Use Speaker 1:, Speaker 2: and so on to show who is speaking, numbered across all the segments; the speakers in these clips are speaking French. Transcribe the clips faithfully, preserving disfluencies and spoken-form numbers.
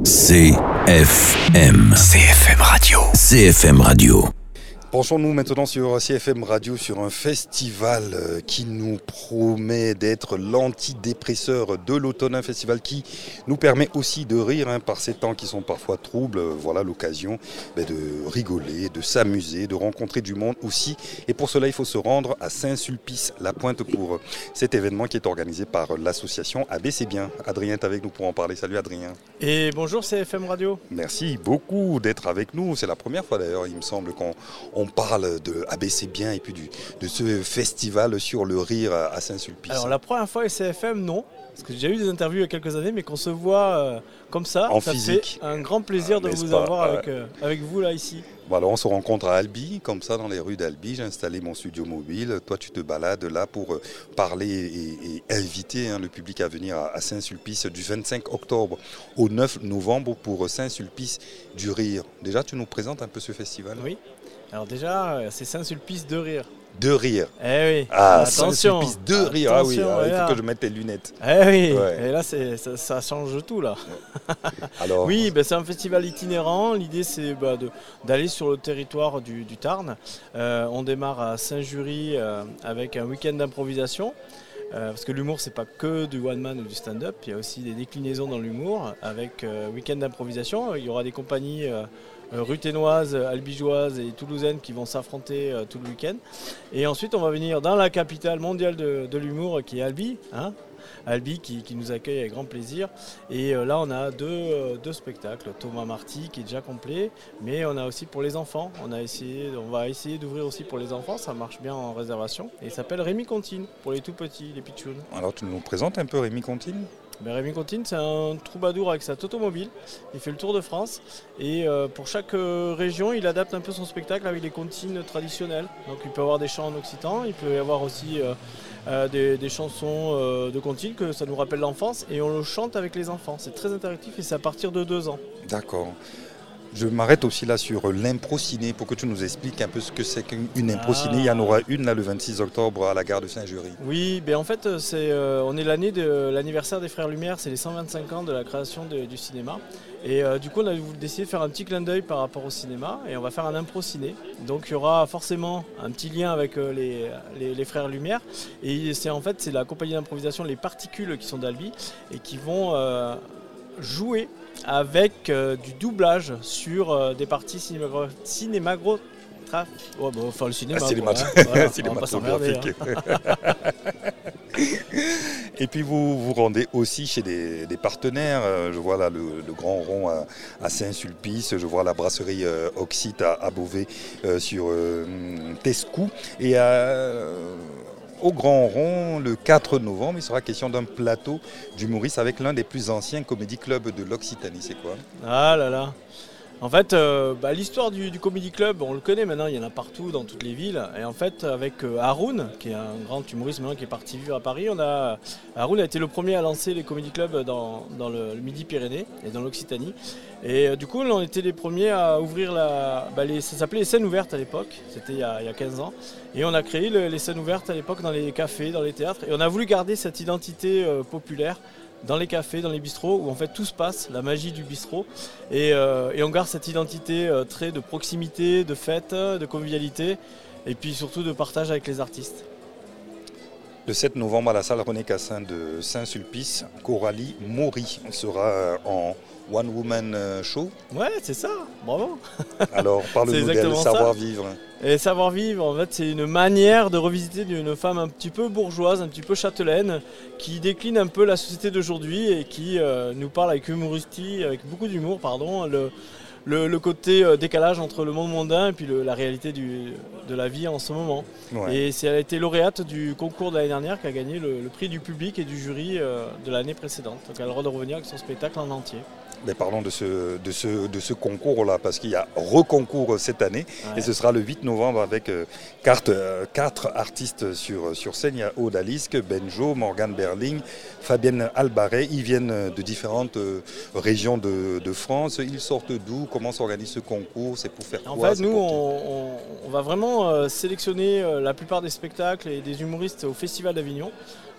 Speaker 1: C F M. C F M Radio. C F M Radio.
Speaker 2: Penchons-nous maintenant sur C F M Radio, sur un festival qui nous promet d'être l'antidépresseur de l'automne, un festival qui nous permet aussi de rire hein, par ces temps qui sont parfois troubles. Voilà l'occasion ben, de rigoler, de s'amuser, de rencontrer du monde aussi. Et pour cela, il faut se rendre à Saint-Sulpice-la-Pointe pour cet événement qui est organisé par l'association A B C Bien. Adrien est avec nous pour en parler. Salut Adrien.
Speaker 3: Et bonjour C F M Radio.
Speaker 2: Merci beaucoup d'être avec nous. C'est la première fois d'ailleurs, il me semble, qu'on on parle de A B C Bien et puis du, de ce festival sur le rire à Saint-Sulpice.
Speaker 3: Alors la première fois C F M, non. Parce que j'ai déjà eu des interviews il y a quelques années, mais qu'on se voit euh, comme ça,
Speaker 2: en
Speaker 3: ça
Speaker 2: physique.
Speaker 3: Fait un grand plaisir ah, de vous pas, avoir avec, euh, avec vous là ici.
Speaker 2: Bon, alors on se rencontre à Albi, comme ça dans les rues d'Albi. J'ai installé mon studio mobile. Toi, tu te balades là pour parler et, et inviter hein, le public à venir à, à Saint-Sulpice du vingt-cinq octobre au neuf novembre pour Saint-Sulpice du Rire. Déjà, tu nous présentes un peu ce festival ?
Speaker 3: Oui. Alors déjà, c'est Saint-Sulpice de Rire.
Speaker 2: De rire.
Speaker 3: Eh oui.
Speaker 2: Ah,
Speaker 3: attention.
Speaker 2: Saint-Sulpice de rire. Ah oui, ah, il faut que je mette tes lunettes.
Speaker 3: Eh oui. Ouais. Et là, c'est, ça, ça change tout là.
Speaker 2: Alors.
Speaker 3: Oui, ben, c'est un festival itinérant. L'idée, c'est bah, de, d'aller sur le territoire du, du Tarn. Euh, on démarre à Saint-Jury euh, avec un week-end d'improvisation. Euh, parce que l'humour, c'est pas que du one-man ou du stand-up. Il y a aussi des déclinaisons dans l'humour avec euh, week-end d'improvisation. Il y aura des compagnies euh, ruthénoises, albigeoises et toulousaines qui vont s'affronter euh, tout le week-end. Et ensuite, on va venir dans la capitale mondiale de, de l'humour qui est Albi. Hein Albi qui, qui nous accueille avec grand plaisir. Et euh, là, on a deux, euh, deux spectacles. Thomas Marty qui est déjà complet, mais on a aussi pour les enfants. On, a essayé, on va essayer d'ouvrir aussi pour les enfants. Ça marche bien en réservation. Et il s'appelle Rémi Contine pour les tout petits, les pitchouns.
Speaker 2: Alors, tu nous présentes un peu Rémi Contine ?
Speaker 3: Ben, Rémi Contine, c'est un troubadour avec sa automobile. Il fait le tour de France et euh, pour chaque euh, région, il adapte un peu son spectacle avec des comptines traditionnelles. Donc il peut avoir des chants en occitan, il peut y avoir aussi euh, euh, des, des chansons euh, de comptines que ça nous rappelle l'enfance et on le chante avec les enfants. C'est très interactif et c'est à partir de deux ans.
Speaker 2: D'accord. Je m'arrête aussi là sur l'impro ciné pour que tu nous expliques un peu ce que c'est qu'une impro ciné. Ah. Il y en aura une là le vingt-six octobre à la gare de Saint-Jury.
Speaker 3: Oui, ben en fait c'est, euh, on est l'année de l'anniversaire des Frères Lumière, c'est les cent vingt-cinq ans de la création de, du cinéma. Et euh, du coup on a décidé de faire un petit clin d'œil par rapport au cinéma et on va faire un impro ciné. Donc il y aura forcément un petit lien avec euh, les, les, les Frères Lumière. Et c'est en fait c'est la compagnie d'improvisation Les Particules qui sont d'Albi et qui vont euh, jouer avec euh, du doublage sur euh, des parties cinémagra- cinémagro... Tra... Oh, bah, enfin le cinéma.
Speaker 2: Ah,
Speaker 3: quoi, hein. Voilà, cinématographique. Hein.
Speaker 2: Et puis vous vous rendez aussi chez des, des partenaires. Je vois là le, le Grand Rond à, à Saint-Sulpice, je vois la brasserie euh, Oxite à, à Beauvais euh, sur euh, Tescou. Et à... Au Grand Rond, le quatre novembre, il sera question d'un plateau d'humoristes avec l'un des plus anciens comédie clubs de l'Occitanie. C'est quoi ?
Speaker 3: Ah là là. En fait, euh, bah, l'histoire du, du Comedy Club, on le connaît maintenant, il y en a partout dans toutes les villes. Et en fait, avec euh, Haroun, qui est un grand humoriste maintenant qui est parti vivre à Paris, on a, Haroun a été le premier à lancer les Comedy Clubs dans, dans le, le Midi-Pyrénées et dans l'Occitanie. Et euh, du coup, on était les premiers à ouvrir la... Bah, les, ça s'appelait les scènes ouvertes à l'époque, c'était il y a, il y a quinze ans. Et on a créé le, les scènes ouvertes à l'époque dans les cafés, dans les théâtres. Et on a voulu garder cette identité euh, populaire dans les cafés, dans les bistrots, où en fait tout se passe, la magie du bistrot. Et, euh, et on garde cette identité euh, très de proximité, de fête, de convivialité, et puis surtout de partage avec les artistes.
Speaker 2: Le sept novembre à la salle René Cassin de Saint-Sulpice, Coralie Maury sera en One Woman Show.
Speaker 3: Ouais, c'est ça, bravo.
Speaker 2: Alors, parle-nous d'elle, savoir-vivre.
Speaker 3: Et savoir-vivre, en fait, c'est une manière de revisiter d'une femme un petit peu bourgeoise, un petit peu châtelaine, qui décline un peu la société d'aujourd'hui et qui euh, nous parle avec humoristique, avec beaucoup d'humour, pardon, le, le, le côté euh, décalage entre le monde mondain et puis le, la réalité du, de la vie en ce moment. Ouais. Et c'est, elle a été lauréate du concours de l'année dernière qui a gagné le, le prix du public et du jury euh, de l'année précédente. Donc elle a le droit de revenir avec son spectacle en entier.
Speaker 2: Mais parlons de ce, de ce, de ce concours-là, parce qu'il y a reconcours cette année, ouais. Et ce sera le huit novembre avec euh, quatre, euh, quatre artistes sur, sur scène. Il y a Aude Alisk, Benjo, Morgane Berling, Fabienne Albaret. Ils viennent de différentes euh, régions de, de France. Ils sortent d'où ? Comment s'organise ce concours ? C'est pour faire
Speaker 3: en
Speaker 2: quoi ?
Speaker 3: En fait, nous, on, on, on va vraiment euh, sélectionner euh, la plupart des spectacles et des humoristes au Festival d'Avignon.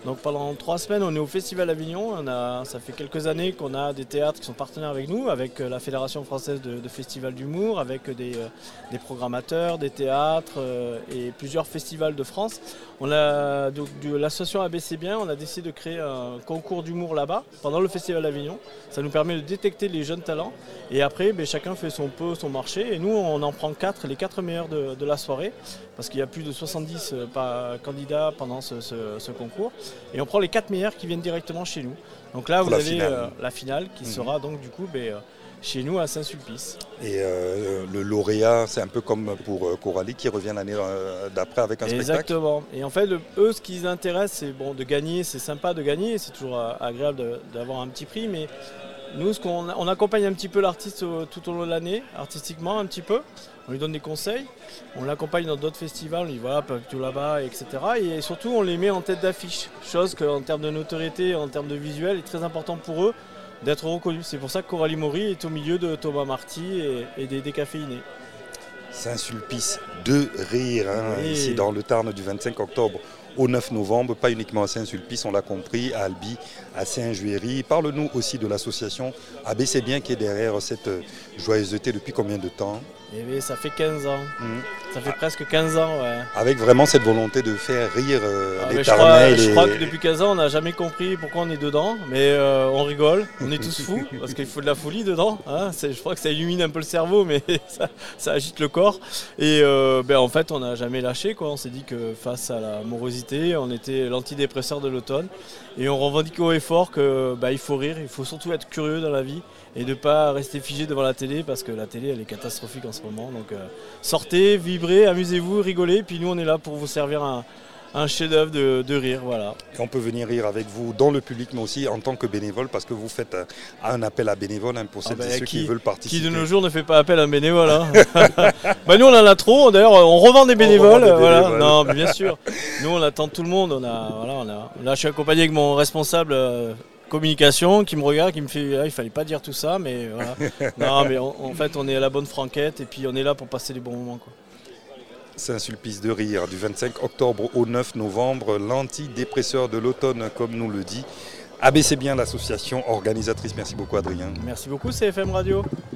Speaker 3: Donc pendant trois semaines, on est au Festival Avignon. On a, ça fait quelques années qu'on a des théâtres qui sont partenaires avec nous, avec la Fédération française de, de festivals d'humour, avec des, des programmateurs, des théâtres euh, et plusieurs festivals de France. On a donc de l'association A B C Bien, on a décidé de créer un concours d'humour là-bas pendant le Festival d'Avignon. Ça nous permet de détecter les jeunes talents et après ben, chacun fait son peu, son marché et nous on en prend quatre, les quatre meilleurs de, de la soirée parce qu'il y a plus de soixante-dix euh, candidats pendant ce, ce, ce concours et on prend les quatre meilleurs qui viennent directement chez nous. Donc là vous
Speaker 2: la
Speaker 3: avez
Speaker 2: finale.
Speaker 3: Euh, la finale qui mmh. sera donc du coup ben, chez nous à Saint-Sulpice.
Speaker 2: Et euh, le lauréat, c'est un peu comme pour euh, Coralie qui revient l'année euh, d'après avec un
Speaker 3: Exactement.
Speaker 2: spectacle.
Speaker 3: Exactement. Et en fait, le, eux, ce qui les intéresse, c'est bon, de gagner, c'est sympa de gagner, c'est toujours euh, agréable de, d'avoir un petit prix, mais nous, ce qu'on, on accompagne un petit peu l'artiste euh, tout au long de l'année, artistiquement un petit peu. On lui donne des conseils, on l'accompagne dans d'autres festivals, on lui dit voilà, plutôt là-bas, et cetera. Et surtout, on les met en tête d'affiche, chose qu'en termes de notoriété, en termes de visuel, est très important pour eux d'être reconnus. C'est pour ça que Coralie Maury est au milieu de Thomas Marty et, et des décaféinés.
Speaker 2: Saint-Sulpice de rire, hein,
Speaker 3: oui.
Speaker 2: Ici dans le Tarn du vingt-cinq octobre au neuf novembre, pas uniquement à Saint-Sulpice, on l'a compris, à Albi, à Saint-Juéry. Parle-nous aussi de l'association A B C Bien qui est derrière cette joyeuseté depuis combien de temps?
Speaker 3: Eh bien, ça fait quinze ans,
Speaker 2: mmh.
Speaker 3: ça fait ah. presque quinze ans. Ouais.
Speaker 2: Avec vraiment cette volonté de faire rire euh,
Speaker 3: ah,
Speaker 2: les
Speaker 3: je, crois,
Speaker 2: les...
Speaker 3: je crois que depuis quinze ans, on n'a jamais compris pourquoi on est dedans, mais euh, on rigole, on est tous fous, parce qu'il faut de la folie dedans. Hein. C'est, je crois que ça illumine un peu le cerveau, mais ça, ça agite le corps. Et euh, ben, en fait, on n'a jamais lâché, quoi. On s'est dit que face à la morosité, on était l'antidépresseur de l'automne. Et on revendique haut et fort qu'il bah, faut rire, il faut surtout être curieux dans la vie et de ne pas rester figé devant la télé parce que la télé elle est catastrophique en ce moment. Donc euh, sortez, vibrez, amusez-vous, rigolez, puis nous on est là pour vous servir un, un chef-d'œuvre de, de rire. Voilà.
Speaker 2: Et on peut venir rire avec vous dans le public mais aussi en tant que bénévole parce que vous faites un, un appel à bénévoles hein, pour celles ah bah, et ceux qui, qui veulent participer.
Speaker 3: Qui de nos jours ne fait pas appel à un bénévole hein. Bah, nous on en a trop, d'ailleurs on revend des bénévoles.
Speaker 2: Revend des
Speaker 3: voilà.
Speaker 2: bénévoles.
Speaker 3: Non, mais bien sûr, nous on attend tout le monde. On a, voilà, on a, là je suis accompagné avec mon responsable euh, communication qui me regarde, qui me fait ah, il fallait pas dire tout ça, mais voilà. Non, mais on, en fait on est à la bonne franquette et puis on est là pour passer des bons moments, quoi.
Speaker 2: Saint-Sulpice de rire du vingt-cinq octobre au neuf novembre, l'antidépresseur de l'automne comme nous le dit A B C Bien, l'association organisatrice. Merci beaucoup Adrien.
Speaker 3: Merci beaucoup C F M Radio.